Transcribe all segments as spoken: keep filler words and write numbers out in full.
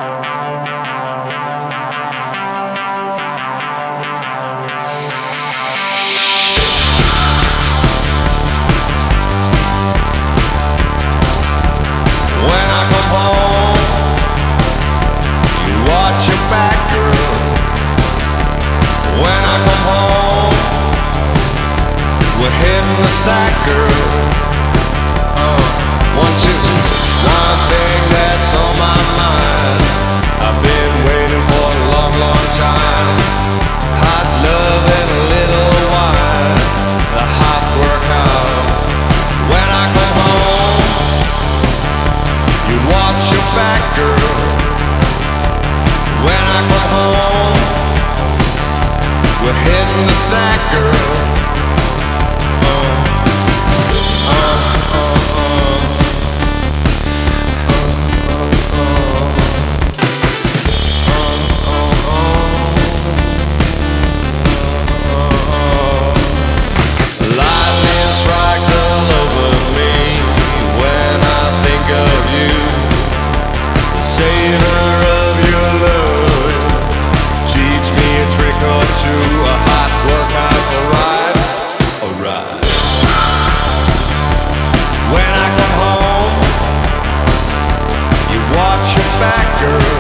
The sack girl. Uh, once it's one thing that's on my mind. I've been waiting for a long, long time. Hot love and a little wine. A hot workout. When I come home, you watch your back, girl. When I come home, we're hitting the sack, girl. Savor of your love. Teach me a trick or two. A hot workout for ride. Alright. When I come home, you watch your back, girl.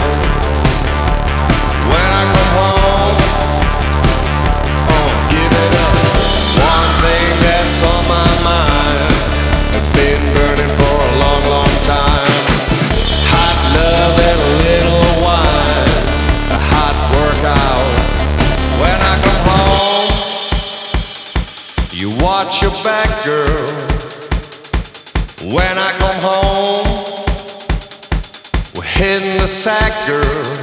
When I come home, oh, give it up. One thing that's on my mind. I've been burning for a long, long time. Love and a little wine, a hot workout. When I come home, you watch your back, girl. When I come home, we're hitting the sack, girl.